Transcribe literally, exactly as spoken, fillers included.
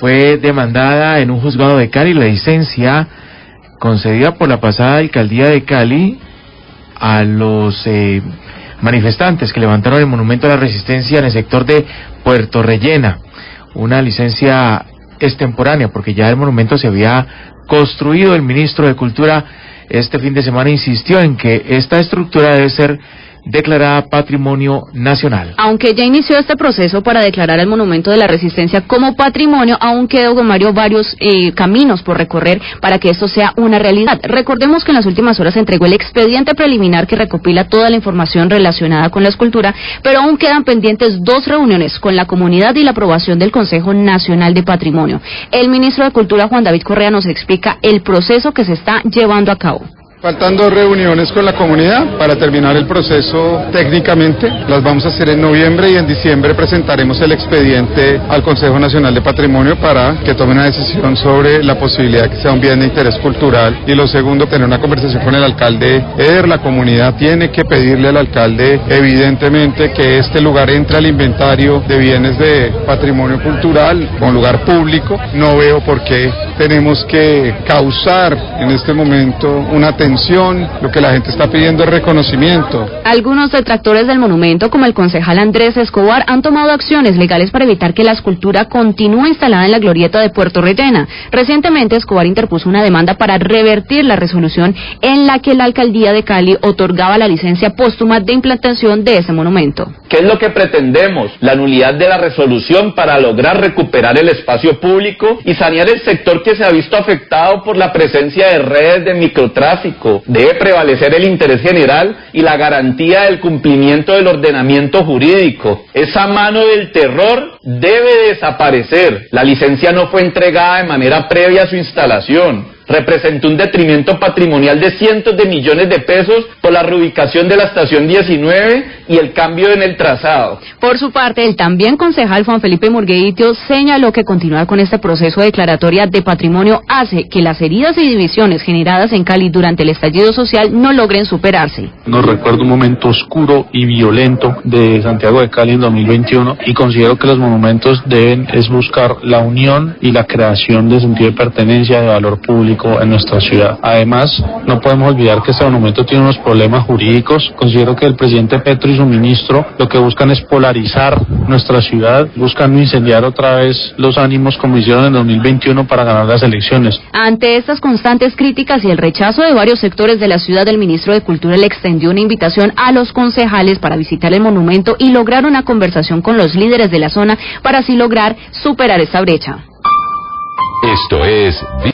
fue demandada en un juzgado de Cali. La licencia concedida por la pasada alcaldía de Cali a los eh, manifestantes que levantaron el monumento a la resistencia en el sector de Puerto Rellena. Una licencia extemporánea porque ya el monumento se había construido. El ministro de Cultura este fin de semana insistió en que esta estructura debe ser declarada Patrimonio Nacional. Aunque ya inició este proceso para declarar el Monumento de la Resistencia como patrimonio, aún quedan, don Mario, varios eh, caminos por recorrer para que esto sea una realidad. Recordemos que en las últimas horas se entregó el expediente preliminar que recopila toda la información relacionada con la escultura, pero aún quedan pendientes dos reuniones con la comunidad y la aprobación del Consejo Nacional de Patrimonio. El ministro de Cultura, Juan David Correa, nos explica el proceso que se está llevando a cabo. Faltan dos reuniones con la comunidad para terminar el proceso técnicamente. Las vamos a hacer en noviembre y en diciembre presentaremos el expediente al Consejo Nacional de Patrimonio para que tome una decisión sobre la posibilidad de que sea un bien de interés cultural. Y lo segundo, tener una conversación con el alcalde Eder. La comunidad tiene que pedirle al alcalde, evidentemente, que este lugar entre al inventario de bienes de patrimonio cultural, con lugar público. No veo por qué tenemos que causar en este momento una tensión. Lo que la gente está pidiendo es reconocimiento. Algunos detractores del monumento, como el concejal Andrés Escobar, han tomado acciones legales para evitar que la escultura continúe instalada en la glorieta de Puerto Rellena. Recientemente, Escobar interpuso una demanda para revertir la resolución en la que la alcaldía de Cali otorgaba la licencia póstuma de implantación de ese monumento. ¿Qué es lo que pretendemos? La nulidad de la resolución para lograr recuperar el espacio público y sanear el sector que se ha visto afectado por la presencia de redes de microtráfico. Debe prevalecer el interés general y la garantía del cumplimiento del ordenamiento jurídico. Esa mano del terror debe desaparecer. La licencia no fue entregada de manera previa a su instalación. Representó un detrimento patrimonial de cientos de millones de pesos por la reubicación de la estación diecinueve y el cambio en el trazado. Por su parte, el también concejal Juan Felipe Murgueitio señaló que continuar con este proceso de declaratoria de patrimonio hace que las heridas y divisiones generadas en Cali durante el estallido social no logren superarse. Nos recuerda un momento oscuro y violento de Santiago de Cali en dos mil veintiuno y considero que los monumentos deben es buscar la unión y la creación de sentido de pertenencia, de valor público en nuestra ciudad. Además, no podemos olvidar que este monumento tiene unos problemas jurídicos. Considero que el presidente Petro y su ministro lo que buscan es polarizar nuestra ciudad, buscan incendiar otra vez los ánimos como hicieron en dos mil veintiuno para ganar las elecciones. Ante estas constantes críticas y el rechazo de varios sectores de la ciudad, el ministro de Cultura le extendió una invitación a los concejales para visitar el monumento y lograr una conversación con los líderes de la zona para así lograr superar esta brecha. Esto es